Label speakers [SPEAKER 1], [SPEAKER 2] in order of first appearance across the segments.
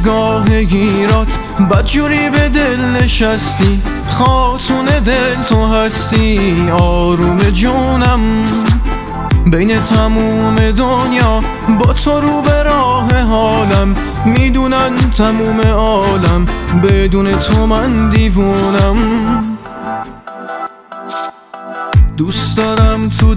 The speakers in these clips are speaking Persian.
[SPEAKER 1] نگاه گیرات بدجوری به دل نشستی، خاتون دل تو هستی آروم جونم. بین تموم دنیا با تو رو به راه حالم، میدونن تموم عالم بدون تو من دیوونم. دوست دارم تو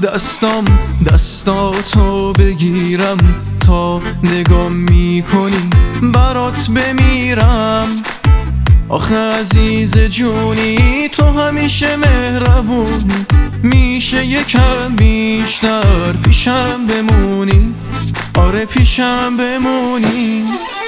[SPEAKER 1] دستاتو بگیرم، تا نگاه میکنی برات بمیرم. آخه عزیز جونی تو همیشه مهربون، میشه یکم بیشتر پیشم بمونی، آره پیشم بمونی.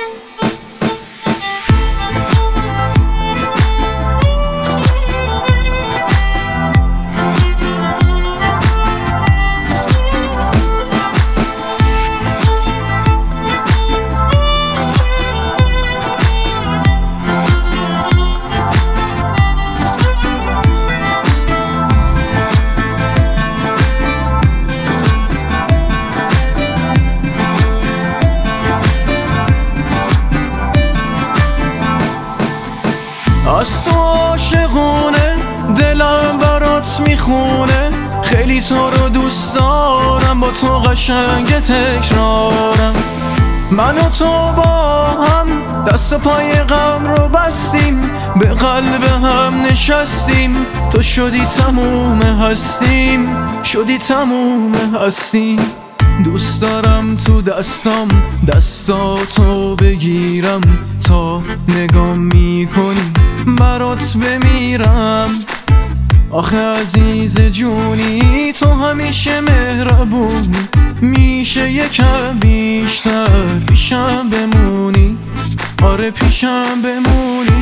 [SPEAKER 1] از تو عاشقونه دلم برات میخونه، خیلی تو رو دوست دارم با تو قشنگ تکرارم. من و تو با هم دست پای غم رو بستیم، به قلب هم نشستیم، تو شدی تموم هستیم، شدی تموم هستیم. دوست دارم تو دستاتو بگیرم، تا نگاه میکنی برات بمیرم. آخه عزیز جونی تو همیشه مهربون، میشه یکم بیشتر پیشم بمونی، آره پیشم بمونی.